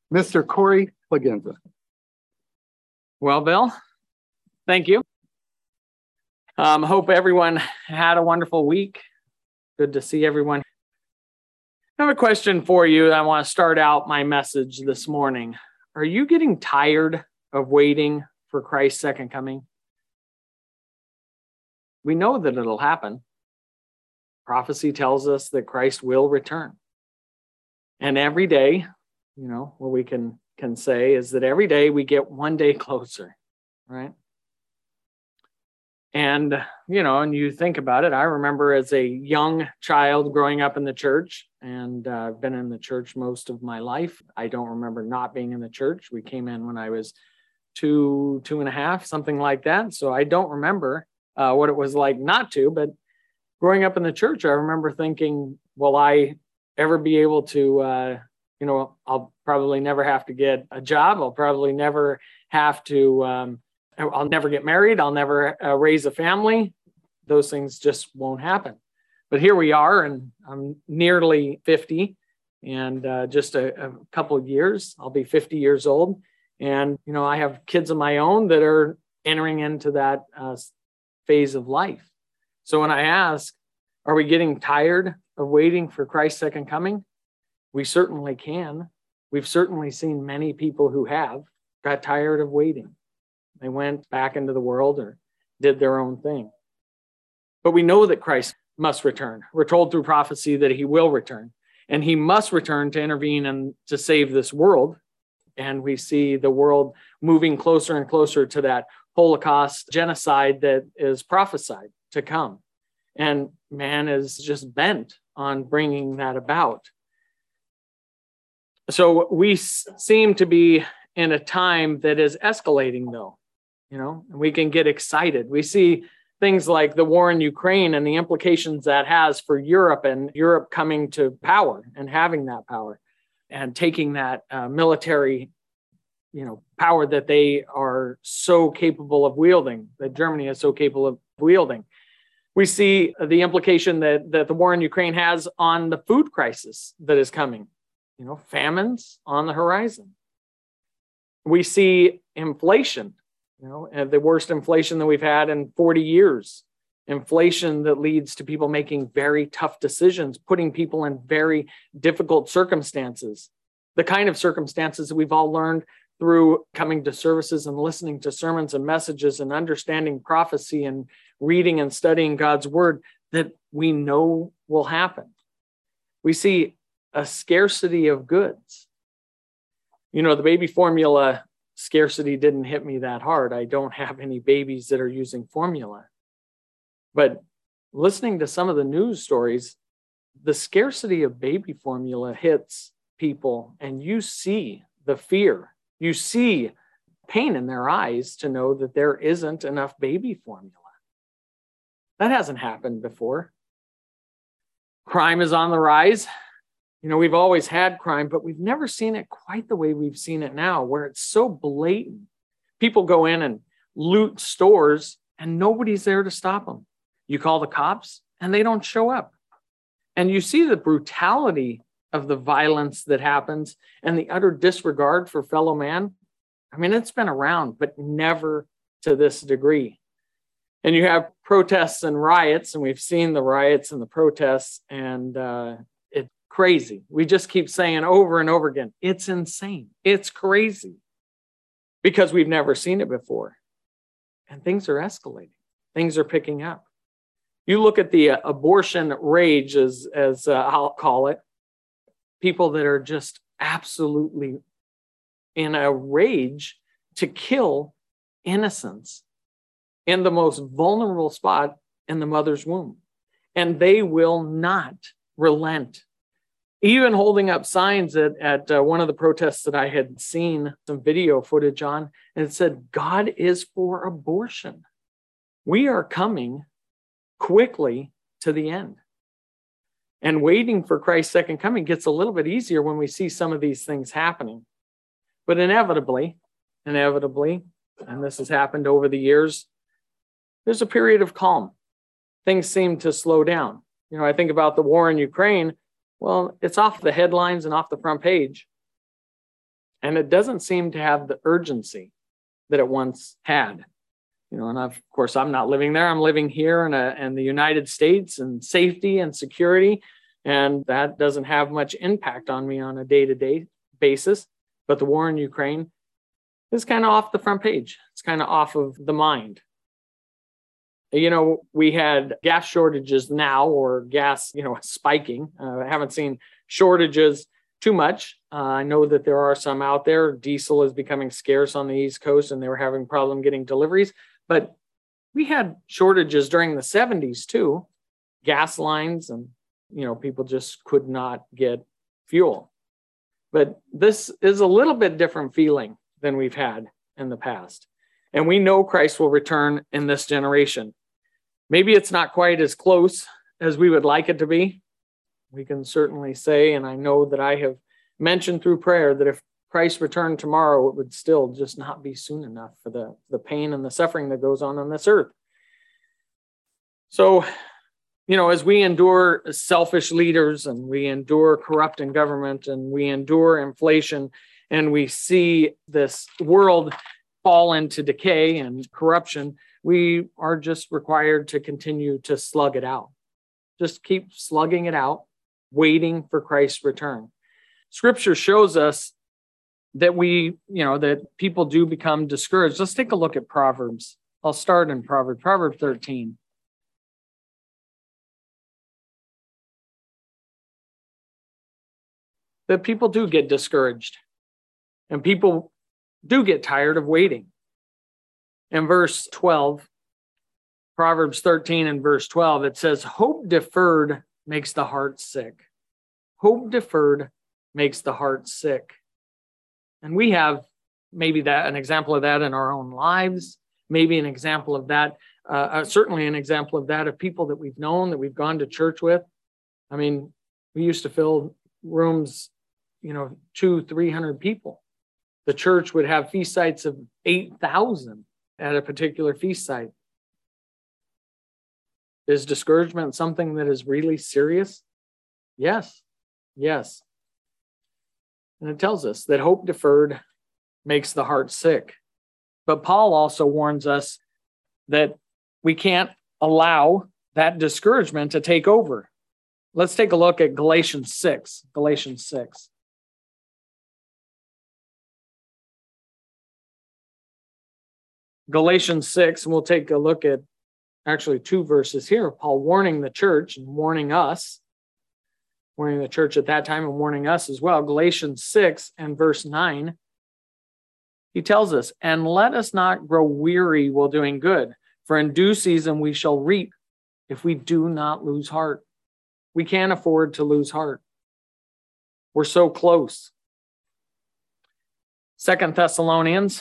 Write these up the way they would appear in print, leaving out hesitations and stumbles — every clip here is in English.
Mr. Corey Plagenza. Well, Bill, thank you. Hope everyone had a wonderful week. Good to see everyone. I have a question for you. I want to start out my message this morning. Are you getting tired of waiting for Christ's second coming? We know that it'll happen. Prophecy tells us that Christ will return. And every day, what we can say is that every day we get one day closer, right? And, and you think about it, I remember as a young child growing up in the church, and I've been in the church most of my life. I don't remember not being in the church. We came in when I was two and a half, something like that. So I don't remember what it was like not to, but growing up in the church, I remember thinking, will I ever be able to, I'll probably never have to get a job. I'll probably never have to, I'll never get married. I'll never raise a family. Those things just won't happen. But here we are, and I'm nearly 50, and just a couple of years, I'll be 50 years old. And, I have kids of my own that are entering into that phase of life. So when I ask, are we getting tired of waiting for Christ's second coming? We certainly can. We've certainly seen many people who have got tired of waiting. They went back into the world or did their own thing. But we know that Christ must return. We're told through prophecy that he will return, and he must return to intervene and to save this world. And we see the world moving closer and closer to that Holocaust genocide that is prophesied to come. And man is just bent on bringing that about. So we seem to be in a time that is escalating, though, and we can get excited. We see things like the war in Ukraine and the implications that has for Europe, and Europe coming to power and having that power and taking that military, power that they are so capable of wielding, that Germany is so capable of wielding. We see the implication that the war in Ukraine has on the food crisis that is coming, famines on the horizon. We see inflation, the worst inflation that we've had in 40 years, inflation that leads to people making very tough decisions, putting people in very difficult circumstances, the kind of circumstances that we've all learned through coming to services and listening to sermons and messages and understanding prophecy and reading and studying God's word that we know will happen. We see a scarcity of goods. The baby formula scarcity didn't hit me that hard. I don't have any babies that are using formula. But listening to some of the news stories, the scarcity of baby formula hits people, and you see the fear. You see pain in their eyes to know that there isn't enough baby formula. That hasn't happened before. Crime is on the rise. We've always had crime, but we've never seen it quite the way we've seen it now, where it's so blatant. People go in and loot stores, and nobody's there to stop them. You call the cops, and they don't show up. And you see the brutality of the violence that happens and the utter disregard for fellow man. It's been around, but never to this degree. And you have protests and riots, and we've seen the riots and the protests, and it's crazy. We just keep saying over and over again, it's insane. It's crazy, because we've never seen it before. And things are escalating. Things are picking up. You look at the abortion rage, as I'll call it, people that are just absolutely in a rage to kill innocents in the most vulnerable spot in the mother's womb. And they will not relent. Even holding up signs at one of the protests that I had seen some video footage on, and it said, God is for abortion. We are coming quickly to the end. And waiting for Christ's second coming gets a little bit easier when we see some of these things happening. But inevitably, and this has happened over the years, there's a period of calm. Things seem to slow down. I think about the war in Ukraine. Well, it's off the headlines and off the front page. And it doesn't seem to have the urgency that it once had. And of course, I'm not living there. I'm living here in the United States and safety and security. And that doesn't have much impact on me on a day-to-day basis. But the war in Ukraine is kind of off the front page. It's kind of off of the mind. We had gas shortages now, or gas, spiking. I haven't seen shortages too much. I know that there are some out there. Diesel is becoming scarce on the East Coast, and they were having problem getting deliveries. But we had shortages during the 70s too, gas lines, and people just could not get fuel. But this is a little bit different feeling than we've had in the past. And we know Christ will return in this generation. Maybe it's not quite as close as we would like it to be. We can certainly say, and I know that I have mentioned through prayer, that if Christ returned tomorrow, it would still just not be soon enough for the pain and the suffering that goes on this earth. So, as we endure selfish leaders, and we endure corrupt in government, and we endure inflation, and we see this world fall into decay and corruption, we are just required to continue to slug it out. Just keep slugging it out, waiting for Christ's return. Scripture shows us that that people do become discouraged. Let's take a look at Proverbs. I'll start in Proverbs 13. That people do get discouraged, and people do get tired of waiting. In verse 12, Proverbs 13 and verse 12, it says, "Hope deferred makes the heart sick." Hope deferred makes the heart sick. And we have maybe an example of that in our own lives, maybe an example of that, certainly an example of that of people that we've known, that we've gone to church with. I mean, we used to fill rooms, 200-300 people. The church would have feast sites of 8,000 at a particular feast site. Is discouragement something that is really serious? Yes. And it tells us that hope deferred makes the heart sick. But Paul also warns us that we can't allow that discouragement to take over. Let's take a look at Galatians 6. Galatians 6. Galatians 6, and we'll take a look at actually 2 verses here. Paul warning the church and warning us, warning the church at that time and warning us as well. Galatians 6 and verse 9, he tells us, "And let us not grow weary while doing good, for in due season we shall reap if we do not lose heart." We can't afford to lose heart. We're so close. 2 Thessalonians,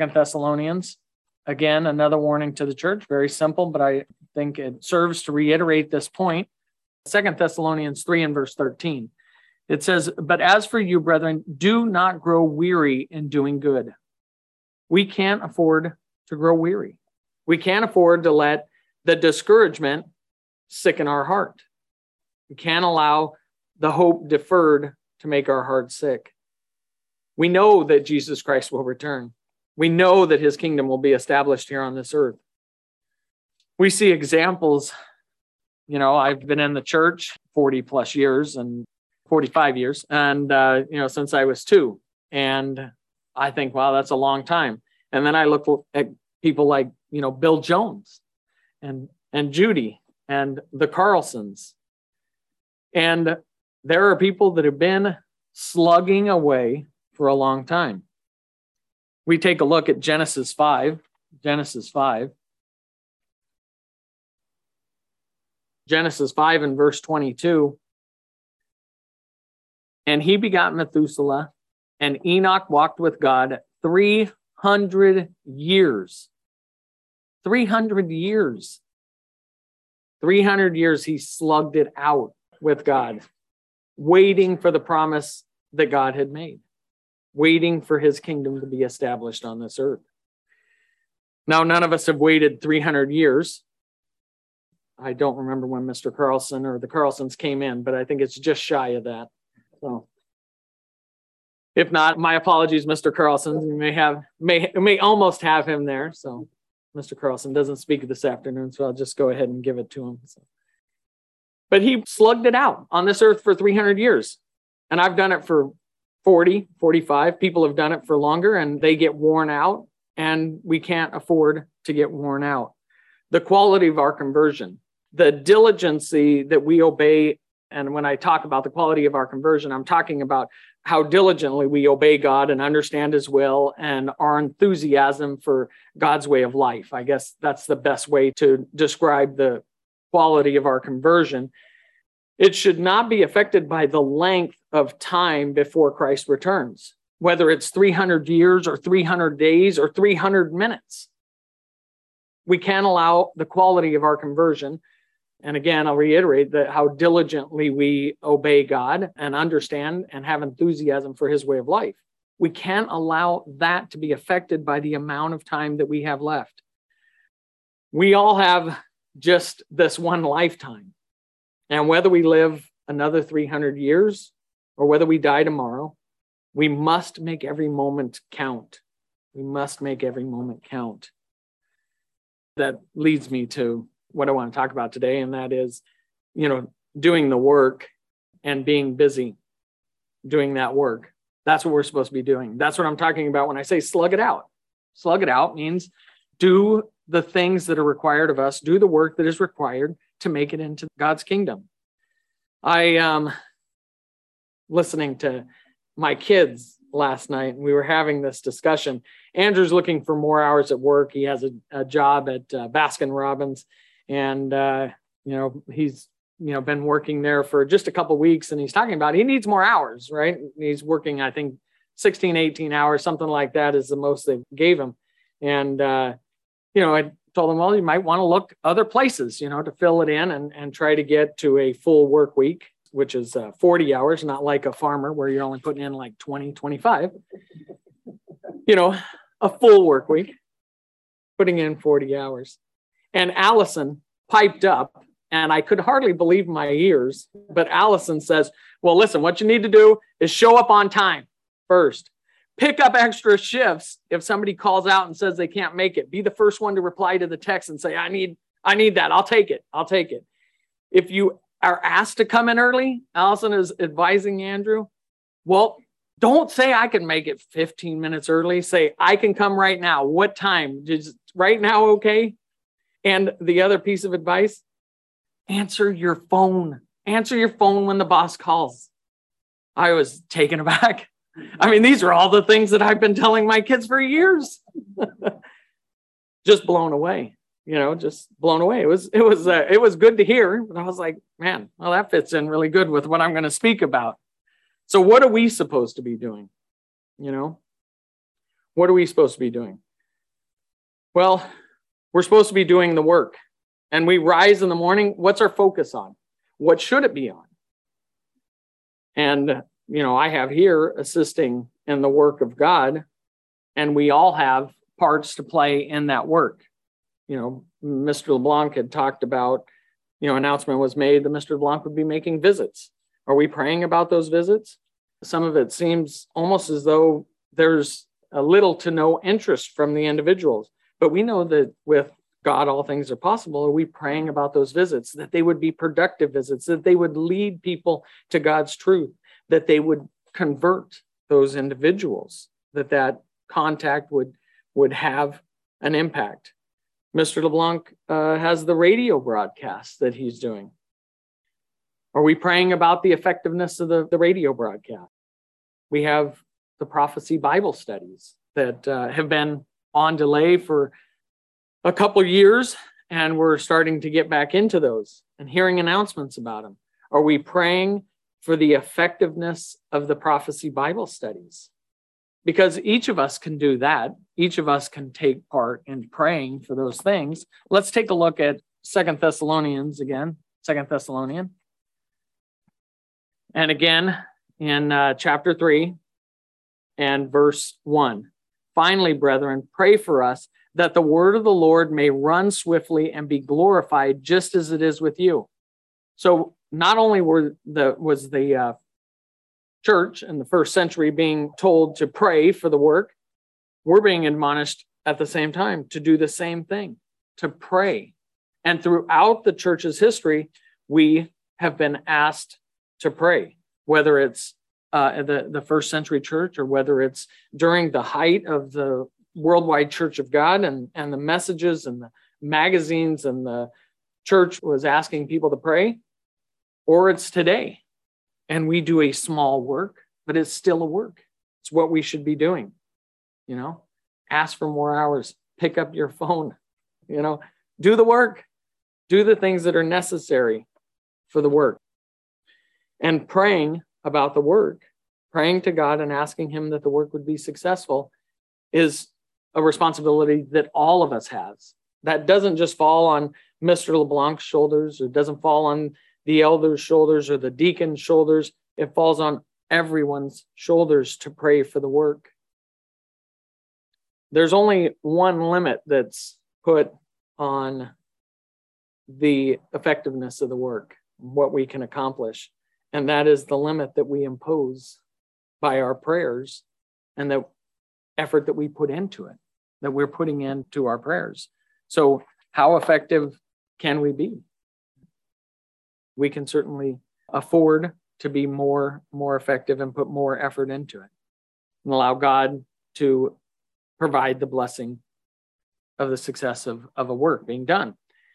again, another warning to the church, very simple, but I think it serves to reiterate this point. 2 Thessalonians 3 and verse 13. It says, "But as for you, brethren, do not grow weary in doing good." We can't afford to grow weary. We can't afford to let the discouragement sicken our heart. We can't allow the hope deferred to make our heart sick. We know that Jesus Christ will return. We know that his kingdom will be established here on this earth. We see examples. I've been in the church 40 plus years and 45 years. And, since I was 2. And I think, wow, that's a long time. And then I look at people like, Bill Jones and Judy and the Carlsons. And there are people that have been slugging away for a long time. We take a look at Genesis 5. Genesis 5 and verse 22. "And he begot Methuselah, and Enoch walked with God 300 years. 300 years. 300 years he slugged it out with God, waiting for the promise that God had made, waiting for his kingdom to be established on this earth. Now, none of us have waited 300 years. I don't remember when Mr. Carlson or the Carlsons came in, but I think it's just shy of that. So If not, my apologies, Mr. Carlson. We may almost have him there. So Mr. Carlson doesn't speak this afternoon, so I'll just go ahead and give it to him. So. But he slugged it out on this earth for 300 years. And I've done it for 40, 45. People have done it for longer and they get worn out, and we can't afford to get worn out. The quality of our conversion, the diligency that we obey. And when I talk about the quality of our conversion, I'm talking about how diligently we obey God and understand his will, and our enthusiasm for God's way of life. I guess that's the best way to describe the quality of our conversion. It should not be affected by the length of time before Christ returns, whether it's 300 years or 300 days or 300 minutes. We can't allow the quality of our conversion. And again, I'll reiterate that how diligently we obey God and understand and have enthusiasm for his way of life. We can't allow that to be affected by the amount of time that we have left. We all have just this one lifetime. And whether we live another 300 years or whether we die tomorrow, we must make every moment count. We must make every moment count. That leads me to what I want to talk about today, and that is, doing the work and being busy doing that work. That's what we're supposed to be doing. That's what I'm talking about when I say slug it out. Slug it out means do the things that are required of us, do the work that is required to make it into God's kingdom. I listening to my kids last night, and we were having this discussion. Andrew's looking for more hours at work. He has a job at Baskin Robbins, and he's been working there for just a couple of weeks, and he's talking about he needs more hours, right? He's working, I think, 16, 18 hours, something like that is the most they gave him. And I told him, well, you might want to look other places, to fill it in and try to get to a full work week, which is 40 hours, not like a farmer where you're only putting in like 20, 25, a full work week, putting in 40 hours. And Allison piped up, and I could hardly believe my ears, but Allison says, well, listen, what you need to do is show up on time first. Pick up extra shifts if somebody calls out and says they can't make it. Be the first one to reply to the text and say, I need that. I'll take it. If you are asked to come in early, Allison is advising Andrew, well, don't say I can make it 15 minutes early. Say, I can come right now. What time? Is right now okay? And the other piece of advice, answer your phone. Answer your phone when the boss calls. I was taken aback. I mean, these are all the things that I've been telling my kids for years. Just blown away, just blown away. It was good to hear, but I was like, man, well, that fits in really good with what I'm going to speak about. So what are we supposed to be doing? What are we supposed to be doing? Well, we're supposed to be doing the work, and we rise in the morning. What's our focus on? What should it be on? And I have here assisting in the work of God, and we all have parts to play in that work. Mr. LeBlanc had talked about, announcement was made that Mr. LeBlanc would be making visits. Are we praying about those visits? Some of it seems almost as though there's a little to no interest from the individuals, but we know that with God, all things are possible. Are we praying about those visits, that they would be productive visits, that they would lead people to God's truth, that they would convert those individuals, that contact would have an impact? Mr. LeBlanc has the radio broadcast that he's doing. Are we praying about the effectiveness of the radio broadcast? We have the prophecy Bible studies that have been on delay for a couple of years, and we're starting to get back into those and hearing announcements about them. Are we praying for the effectiveness of the prophecy Bible studies? Because each of us can do that. Each of us can take part in praying for those things. Let's take a look at 2 Thessalonians again, 2 Thessalonian. And again, in chapter 3 and verse 1. Finally, brethren, pray for us that the word of the Lord may run swiftly and be glorified just as it is with you. So not only was the church in the first century being told to pray for the work, we're being admonished at the same time to do the same thing, to pray. And throughout the church's history, we have been asked to pray, whether it's the first century church or whether it's during the height of the worldwide Church of God and the messages and the magazines and the church was asking people to pray, or it's today. And we do a small work, but it's still a work. It's what we should be doing. Ask for more hours, pick up your phone, do the work, do the things that are necessary for the work. And praying about the work, praying to God and asking him that the work would be successful is a responsibility that all of us has. That doesn't just fall on Mr. LeBlanc's shoulders, or doesn't fall on the elders' shoulders or the deacon's shoulders. It falls on everyone's shoulders to pray for the work. There's only one limit that's put on the effectiveness of the work, what we can accomplish. And that is the limit that we impose by our prayers and the effort that we put into it, that we're putting into our prayers. So how effective can we be? We can certainly afford to be more effective and put more effort into it and allow God to provide the blessing of the success of a work being done.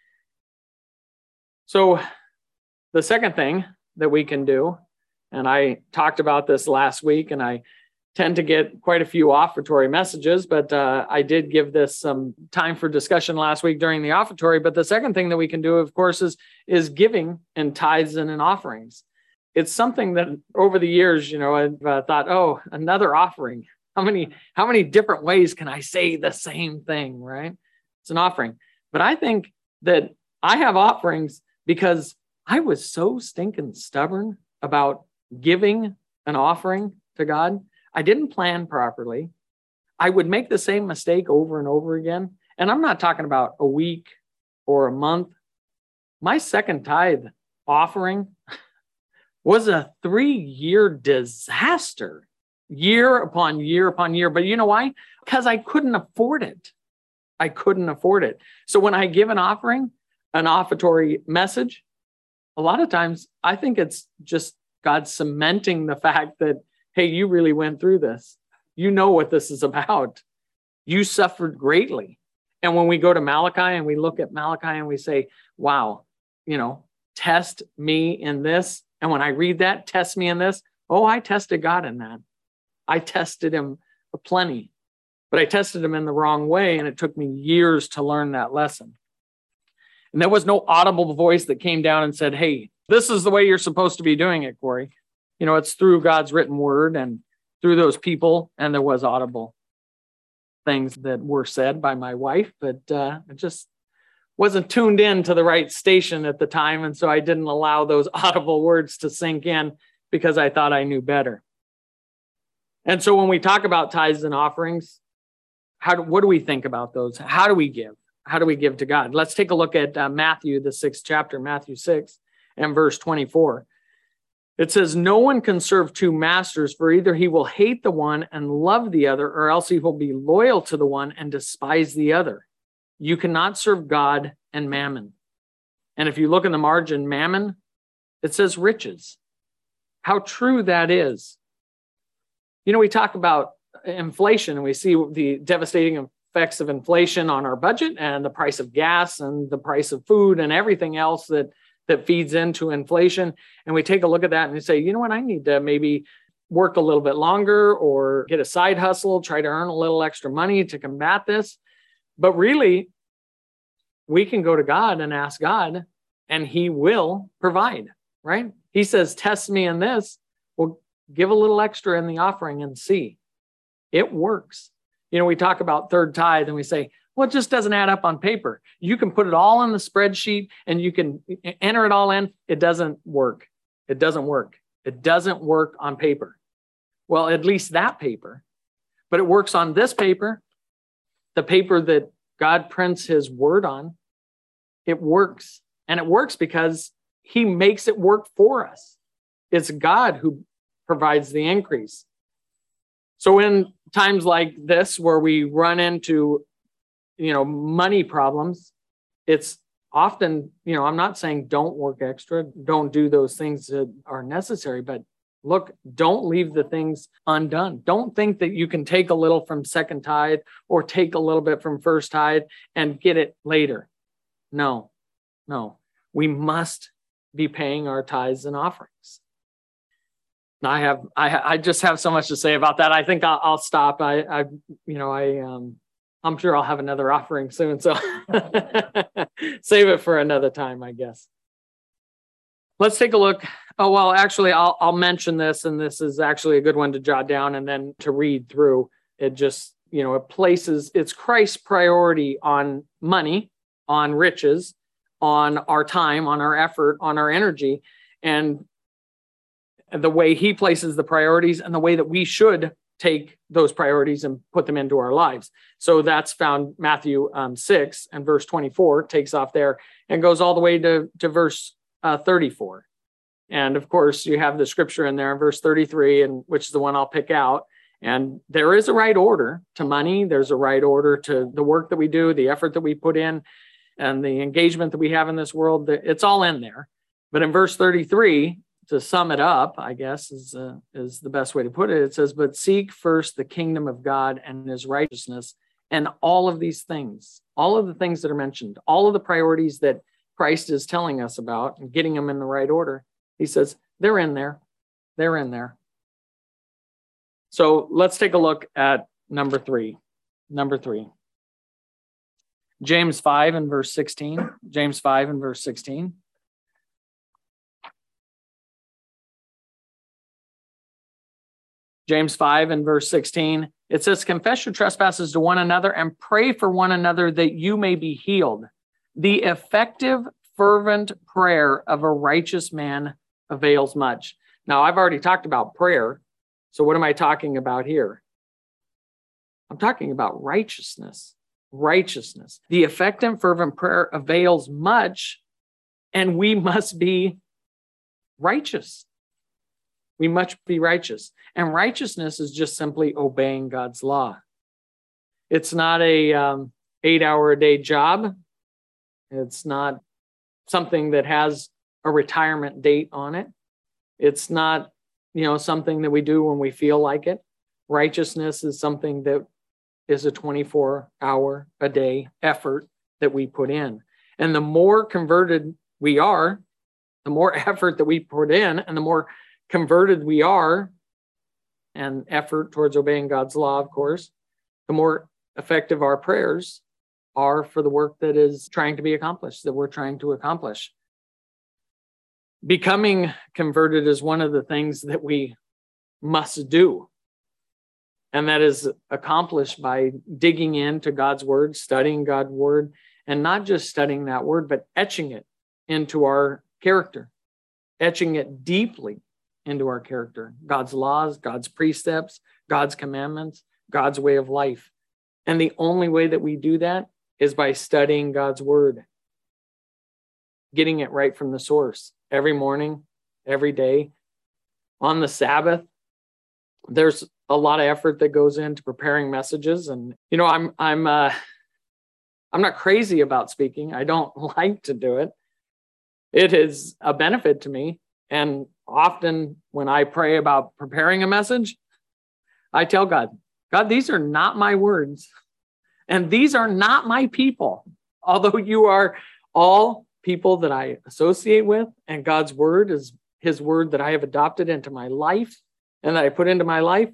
So the second thing that we can do, and I talked about this last week, and I tend to get quite a few offertory messages, but I did give this some time for discussion last week during the offertory. But the second thing that we can do, of course, is giving in tithes and in offerings. It's something that over the years, I've thought, oh, another offering. How many different ways can I say the same thing, right? It's an offering. But I think that I have offerings because I was so stinking stubborn about giving an offering to God. I didn't plan properly. I would make the same mistake over and over again. And I'm not talking about a week or a month. My second tithe offering was a 3-year disaster, year upon year upon year. But you know why? Because I couldn't afford it. I couldn't afford it. So when I give an offering, an offertory message, a lot of times I think it's just God cementing the fact that, hey, you really went through this. You know what this is about. You suffered greatly. And when we go to Malachi and we look at Malachi and we say, wow, test me in this. And when I read that, test me in this. Oh, I tested God in that. I tested him plenty, but I tested him in the wrong way. And it took me years to learn that lesson. And there was no audible voice that came down and said, hey, this is the way you're supposed to be doing it, Corey. It's through God's written word and through those people. And there was audible things that were said by my wife, but I just wasn't tuned in to the right station at the time. And so I didn't allow those audible words to sink in because I thought I knew better. And so when we talk about tithes and offerings, what do we think about those? How do we give? How do we give to God? Let's take a look at Matthew, the 6th chapter, Matthew 6 and verse 24. It says, no one can serve two masters, for either he will hate the one and love the other, or else he will be loyal to the one and despise the other. You cannot serve God and mammon. And if you look in the margin, mammon, it says riches. How true that is. We talk about inflation and we see the devastating effects of inflation on our budget and the price of gas and the price of food and everything else that feeds into inflation. And we take a look at that and we say, you know what, I need to maybe work a little bit longer or get a side hustle, try to earn a little extra money to combat this. But really, we can go to God and ask God, and he will provide, right? He says, test me in this. Well, give a little extra in the offering and see. It works. We talk about third tithe and we say, well, it just doesn't add up on paper. You can put it all in the spreadsheet and you can enter it all in. It doesn't work. It doesn't work. It doesn't work on paper. Well, at least that paper. But it works on this paper, the paper that God prints his word on. It works. And it works because he makes it work for us. It's God who provides the increase. So in times like this, where we run into, money problems, it's often, I'm not saying don't work extra, don't do those things that are necessary, but look, don't leave the things undone. Don't think that you can take a little from second tithe or take a little bit from first tithe and get it later. No. We must be paying our tithes and offerings. I just have so much to say about that. I think I'll stop. I'm sure I'll have another offering soon, so save it for another time, I guess. Let's take a look. Oh, well, actually, I'll mention this, and this is actually a good one to jot down and then to read through. It just, it places, it's Christ's priority on money, on riches, on our time, on our effort, on our energy, and the way he places the priorities and the way that we should take those priorities and put them into our lives. So that's found Matthew 6 and verse 24, takes off there and goes all the way to verse 34. And of course, you have the scripture in there in verse 33, and which is the one I'll pick out. And there is a right order to money. There's a right order to the work that we do, the effort that we put in, and the engagement that we have in this world. It's all in there. But in verse 33, to sum it up, I guess is the best way to put it. It says, "But seek first the kingdom of God and his righteousness, and all of these things, all of the things that are mentioned, all of the priorities that Christ is telling us about and getting them in the right order." He says, they're in there. They're in there. So let's take a look at number three. Number 3. James 5 and verse 16. James 5 and verse 16. James 5 and verse 16, it says, "Confess your trespasses to one another and pray for one another that you may be healed. The effective, fervent prayer of a righteous man avails much." Now, I've already talked about prayer. So what am I talking about here? I'm talking about righteousness. Righteousness. The effective, fervent prayer avails much, and we must be righteous. We must be righteous. And righteousness is just simply obeying God's law. It's not a 8-hour-a-day job. It's not something that has a retirement date on it. It's not, something that we do when we feel like it. Righteousness is something that is a 24-hour-a-day effort that we put in. And the more converted we are, the more effort that we put in, and the more converted we are, and effort towards obeying God's law, of course, the more effective our prayers are for the work that is trying to be accomplished, that we're trying to accomplish. Becoming converted is one of the things that we must do. And that is accomplished by digging into God's word, studying God's word, and not just studying that word, but etching it into our character, etching it deeply into our character. God's laws, God's precepts, God's commandments, God's way of life. And the only way that we do that is by studying God's word, getting it right from the source every morning, every day. On the Sabbath, there's a lot of effort that goes into preparing messages. And, I'm not crazy about speaking. I don't like to do it. It is a benefit to me. And often when I pray about preparing a message, I tell God, these are not my words, and these are not my people. Although you are all people that I associate with, and God's word is his word that I have adopted into my life and that I put into my life.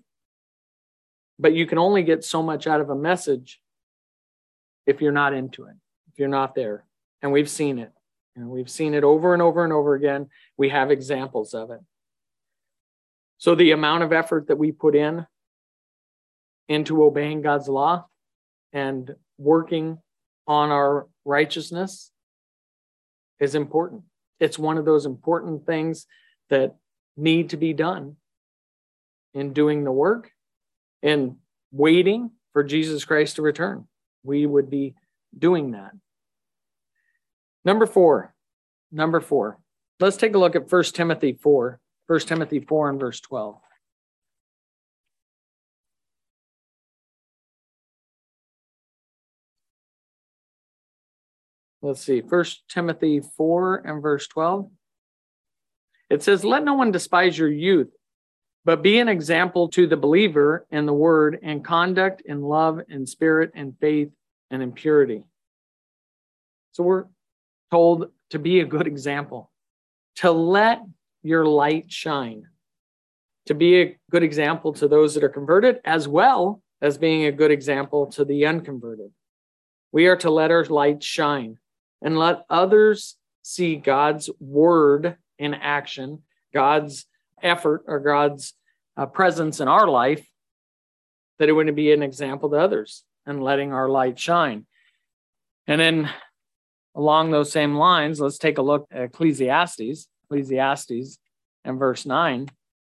But you can only get so much out of a message if you're not into it, if you're not there. And we've seen it. We've seen it over and over and over again. We have examples of it. So the amount of effort that we put into obeying God's law and working on our righteousness is important. It's one of those important things that need to be done in doing the work and waiting for Jesus Christ to return. We would be doing that. Number four. Let's take a look at 1 Timothy 4, 1 Timothy 4 and verse 12. Let's see, 1 Timothy 4 and verse 12. It says, let no one despise your youth, but be an example to the believer in the word and conduct, in love, in spirit, in faith, and in purity. So we're told to be a good example, to let your light shine, to be a good example to those that are converted, as well as being a good example to the unconverted. We are to let our light shine and let others see God's word in action, God's effort or God's presence in our life, that it would be an example to others and letting our light shine. And then along those same lines, let's take a look at Ecclesiastes and verse 9.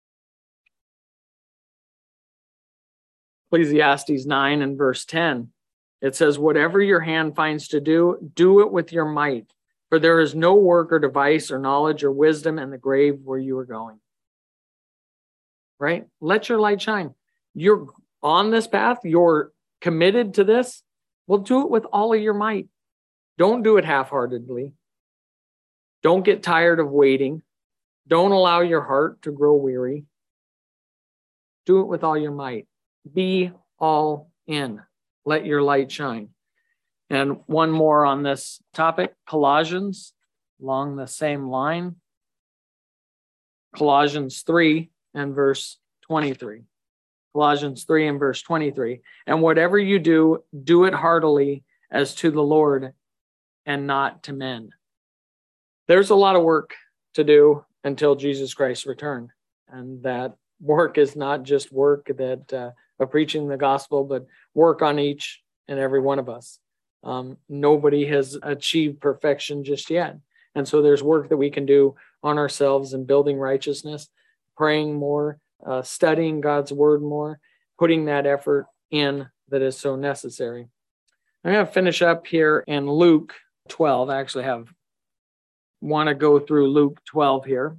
Ecclesiastes 9 and verse 10. It says, whatever your hand finds to do, do it with your might. For there is no work or device or knowledge or wisdom in the grave where you are going. Right? Let your light shine. You're on this path. You're committed to this. Well, do it with all of your might. Don't do it half-heartedly. Don't get tired of waiting. Don't allow your heart to grow weary. Do it with all your might. Be all in. Let your light shine. And one more on this topic, Colossians, along the same line. Colossians 3 and verse 23. Colossians 3 and verse 23. And whatever you do, do it heartily as to the Lord and not to men. There's a lot of work to do until Jesus Christ return. And that work is not just work that of preaching the gospel, but work on each and every one of us. Nobody has achieved perfection just yet. And so there's work that we can do on ourselves in building righteousness, praying more, studying God's word more, putting that effort in that is so necessary. I'm going to finish up here in Luke 12. I actually want to go through Luke 12 here.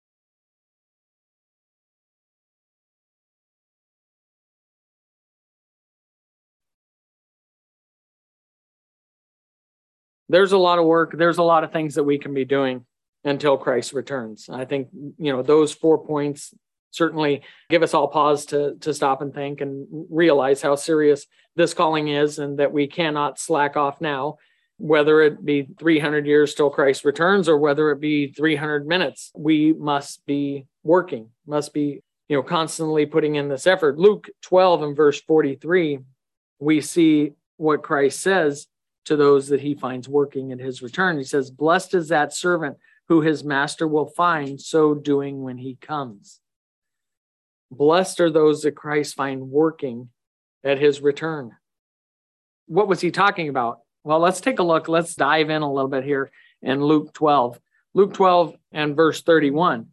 There's a lot of work. There's a lot of things that we can be doing until Christ returns. I think, those 4 points certainly give us all pause to stop and think and realize how serious this calling is and that we cannot slack off now, whether it be 300 years till Christ returns or whether it be 300 minutes. We must be working, must be, constantly putting in this effort. Luke 12 and verse 43, we see what Christ says to those that he finds working at his return. He says, blessed is that servant who his master will find so doing when he comes. Blessed are those that Christ find working at his return. What was he talking about? Well, let's take a look. Let's dive in a little bit here in Luke 12. Luke 12 and verse 31.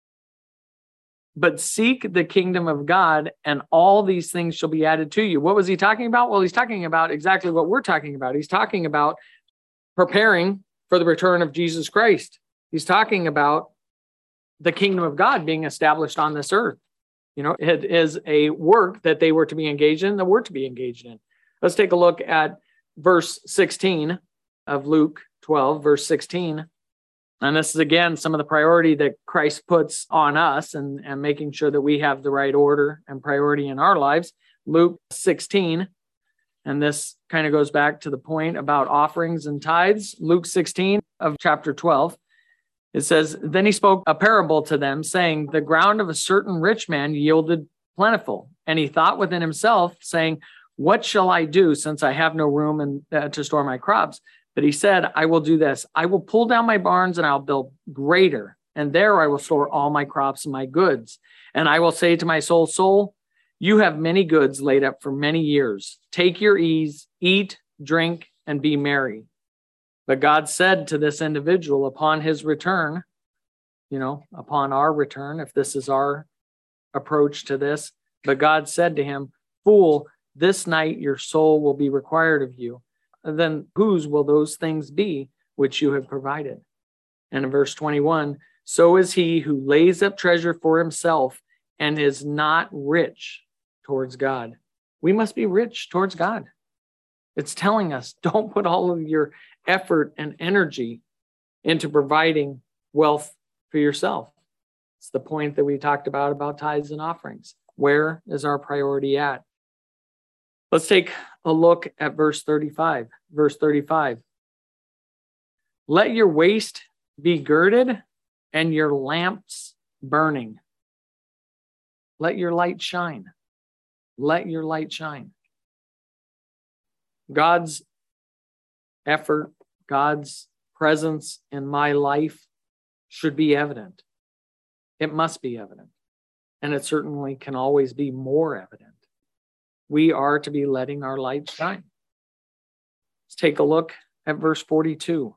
But seek the kingdom of God, and all these things shall be added to you. What was he talking about? Well, he's talking about exactly what we're talking about. He's talking about preparing for the return of Jesus Christ. He's talking about the kingdom of God being established on this earth. It is a work that they were to be engaged in, that we're to be engaged in. Let's take a look at verse 16 of Luke 12, verse 16. And this is, again, some of the priority that Christ puts on us and making sure that we have the right order and priority in our lives. Luke 16, and this kind of goes back to the point about offerings and tithes. Luke 16 of chapter 12, it says, then he spoke a parable to them, saying, the ground of a certain rich man yielded plentiful. And he thought within himself, saying, what shall I do since I have no room to store my crops? But he said, I will do this. I will pull down my barns and I'll build greater. And there I will store all my crops and my goods. And I will say to my soul, you have many goods laid up for many years. Take your ease, eat, drink, and be merry. But God said to this individual upon his return, upon our return, if this is our approach to this, but God said to him, fool, this night your soul will be required of you. Then whose will those things be which you have provided? And in verse 21, so is he who lays up treasure for himself and is not rich towards God. We must be rich towards God. It's telling us, don't put all of your effort and energy into providing wealth for yourself. It's the point that we talked about tithes and offerings. Where is our priority at? Let's take a look at verse 35. Verse 35. Let your waist be girded and your lamps burning. Let your light shine. Let your light shine. God's effort, God's presence in my life should be evident. It must be evident. And it certainly can always be more evident. We are to be letting our light shine. Let's take a look at verse 42.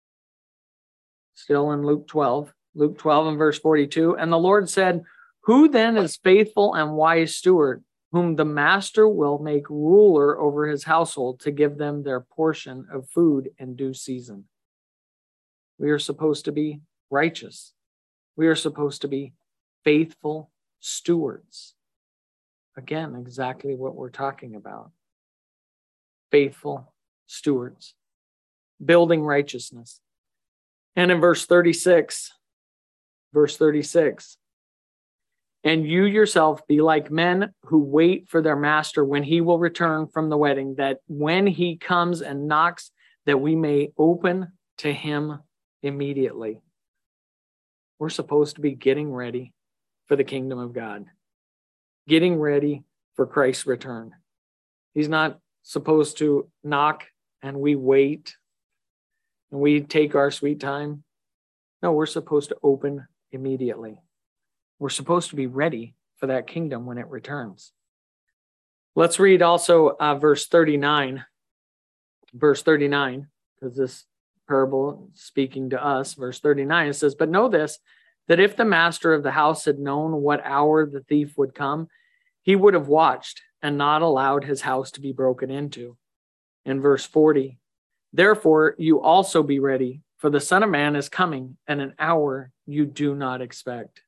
Still in Luke 12. Luke 12 and verse 42. And the Lord said, who then is faithful and wise steward, whom the master will make ruler over his household to give them their portion of food in due season? We are supposed to be righteous. We are supposed to be faithful stewards. Again, exactly what we're talking about. Faithful stewards. Building righteousness. And in verse 36, and you yourself be like men who wait for their master when he will return from the wedding, that when he comes and knocks, that we may open to him immediately. We're supposed to be getting ready for the kingdom of God, getting ready for Christ's return. He's not supposed to knock and we wait and we take our sweet time. No, we're supposed to open immediately. We're supposed to be ready for that kingdom when it returns. Let's read also verse 39. Verse 39, because this parable is speaking to us. Verse 39, it says, but know this, that if the master of the house had known what hour the thief would come, he would have watched and not allowed his house to be broken into. In verse 40, therefore you also be ready, for the Son of Man is coming at an hour you do not expect.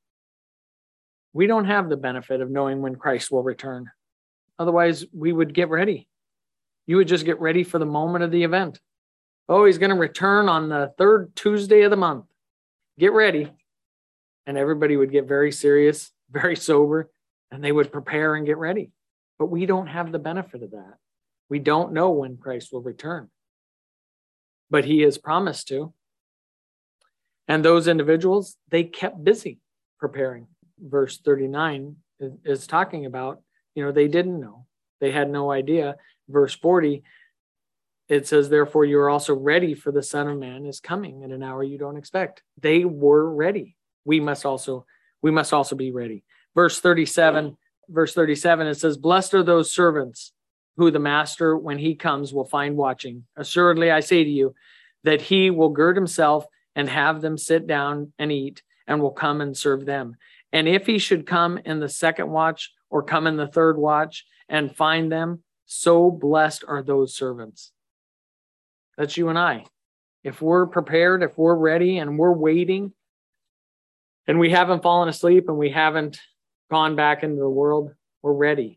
We don't have the benefit of knowing when Christ will return. Otherwise, we would get ready. You would just get ready for the moment of the event. Oh, he's going to return on the third Tuesday of the month. Get ready. And everybody would get very serious, very sober, and they would prepare and get ready. But we don't have the benefit of that. We don't know when Christ will return. But he has promised to. And those individuals, they kept busy preparing. Verse 39 is talking about, they didn't know. They had no idea. Verse 40, it says, therefore you are also ready, for the Son of Man is coming at an hour you don't expect. They were ready. We must also be ready. Verse 37, it says, blessed are those servants who the master, when he comes, will find watching. Assuredly, I say to you that he will gird himself and have them sit down and eat, and will come and serve them. And if he should come in the second watch or come in the third watch and find them, so blessed are those servants. That's you and I. If we're prepared, if we're ready and we're waiting, and we haven't fallen asleep and we haven't gone back into the world, we're ready.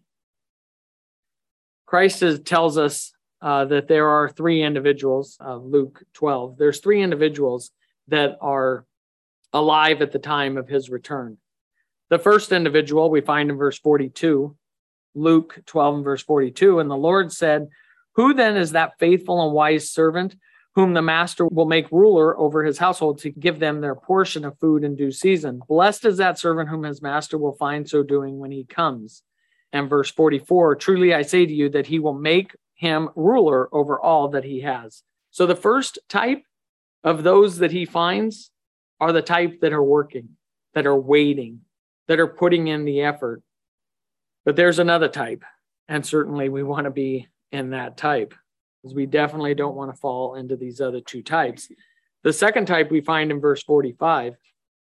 Christ tells us that there are three individuals, Luke 12. There's three individuals that are alive at the time of his return. The first individual we find in verse 42, Luke 12 and verse 42, and the Lord said, who then is that faithful and wise servant whom the master will make ruler over his household to give them their portion of food in due season? Blessed is that servant whom his master will find so doing when he comes. And verse 44, truly I say to you that he will make him ruler over all that he has. So the first type of those that he finds are the type that are working, that are waiting, that are putting in the effort. But there's another type, and certainly we want to be in that type, because we definitely don't want to fall into these other two types. The second type we find in verse 45.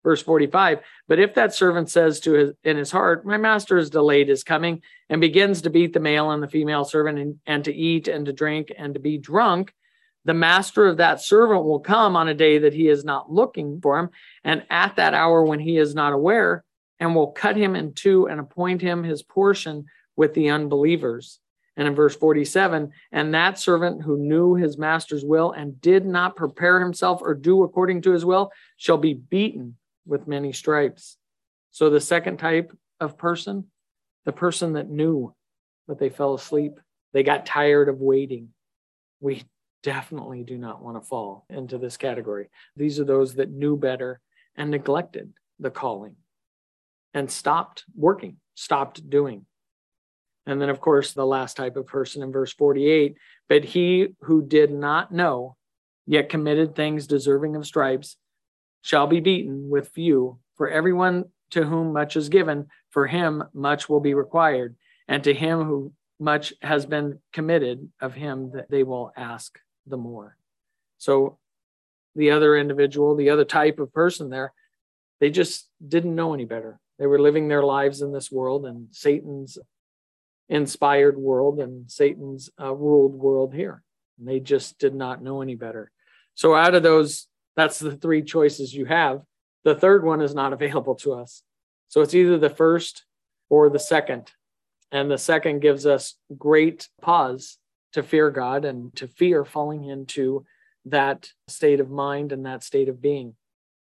But if that servant says in his heart, my master has delayed his coming, and begins to beat the male and the female servant, and to eat and to drink and to be drunk, The master of that servant will come on a day that he is not looking for him, and at that hour when he is not aware, and will cut him in two and appoint him his portion with the unbelievers. And in verse 47, and that servant who knew his master's will and did not prepare himself or do according to his will shall be beaten with many stripes. So the second type of person, the person that knew, but they fell asleep. They got tired of waiting. We definitely do not want to fall into this category. These are those that knew better and neglected the calling and stopped working, stopped doing. And then, of course, the last type of person in verse 48, but he who did not know, yet committed things deserving of stripes, shall be beaten with few. For everyone to whom much is given, for him much will be required. And to him who much has been committed, of him that they will ask the more. So the other individual, the other type of person there, they just didn't know any better. They were living their lives in this world, and Satan's inspired world and Satan's ruled world here. And they just did not know any better. So out of those, that's the three choices you have. The third one is not available to us. So it's either the first or the second. And the second gives us great pause to fear God and to fear falling into that state of mind and that state of being.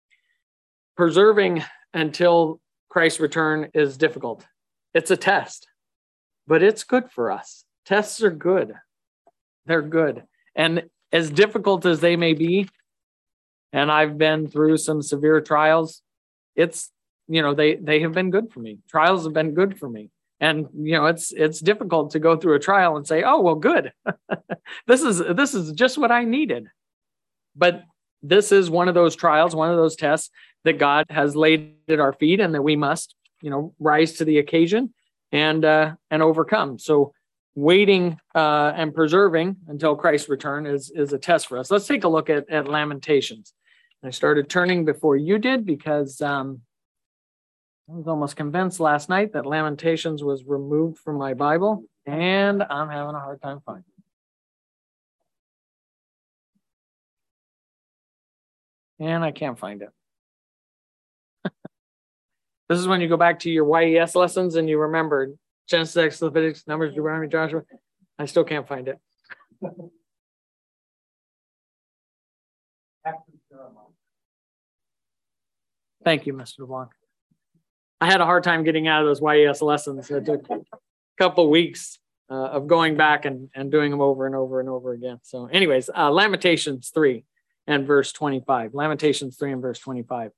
Preserving until Christ's return is difficult. It's a test. But it's good for us. Tests are good. They're good. And as difficult as they may be, and I've been through some severe trials, it's, they have been good for me. Trials have been good for me. And, it's difficult to go through a trial and say, oh, well, good. This is just what I needed. But this is one of those trials, one of those tests that God has laid at our feet, and that we must, rise to the occasion and overcome. So waiting and preserving until Christ's return is a test for us. Let's take a look at Lamentations. I started turning before you did because I was almost convinced last night that Lamentations was removed from my Bible, and I'm having a hard time finding it. And I can't find it. This is when you go back to your YES lessons and you remember Genesis, Leviticus, Numbers, Deuteronomy, Joshua. I still can't find it. Thank you, Mr. LeBlanc. I had a hard time getting out of those YES lessons. It took a couple of weeks of going back and doing them over and over and over again. So anyways, Lamentations 3 and verse 25. Lamentations 3 and verse 25.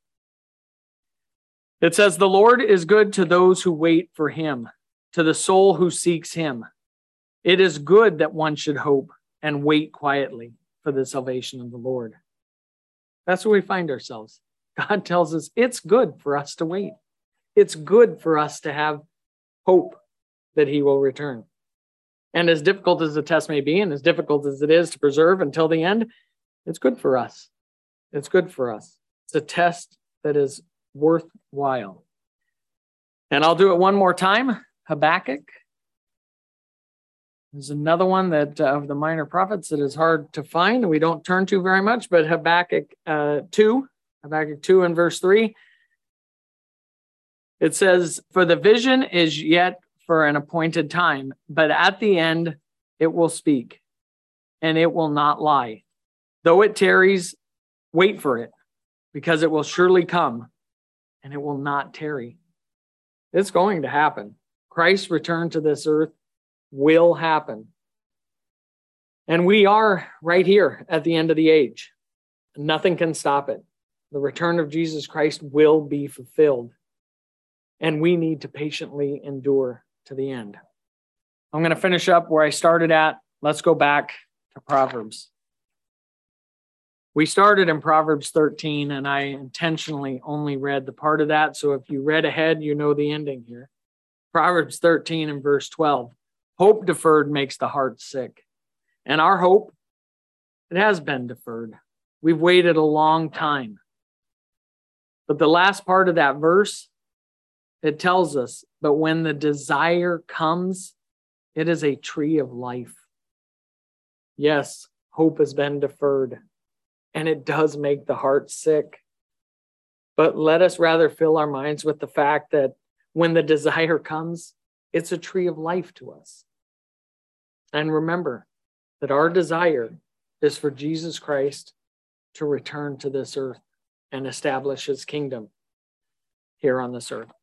It says, the Lord is good to those who wait for him, to the soul who seeks him. It is good that one should hope and wait quietly for the salvation of the Lord. That's where we find ourselves. God tells us it's good for us to wait. It's good for us to have hope that he will return. And as difficult as the test may be, and as difficult as it is to preserve until the end, it's good for us. It's good for us. It's a test that is worthwhile. And I'll do it one more time. Habakkuk. There's another one that of the minor prophets that is hard to find. We don't turn to very much, but Habakkuk 2 and verse 3. It says, for the vision is yet for an appointed time, but at the end it will speak, and it will not lie. Though it tarries, wait for it, because it will surely come, and it will not tarry. It's going to happen. Christ's return to this earth will happen. And we are right here at the end of the age. Nothing can stop it. The return of Jesus Christ will be fulfilled. And we need to patiently endure to the end. I'm going to finish up where I started at. Let's go back to Proverbs. We started in Proverbs 13, and I intentionally only read the part of that. So if you read ahead, you know the ending here. Proverbs 13 and verse 12. Hope deferred makes the heart sick. And our hope, it has been deferred. We've waited a long time. But the last part of that verse, it tells us, but when the desire comes, it is a tree of life. Yes, Hope has been deferred, and it does make the heart sick. But let us rather fill our minds with the fact that when the desire comes, it's a tree of life to us. And remember that our desire is for Jesus Christ to return to this earth and establish his kingdom here on this earth.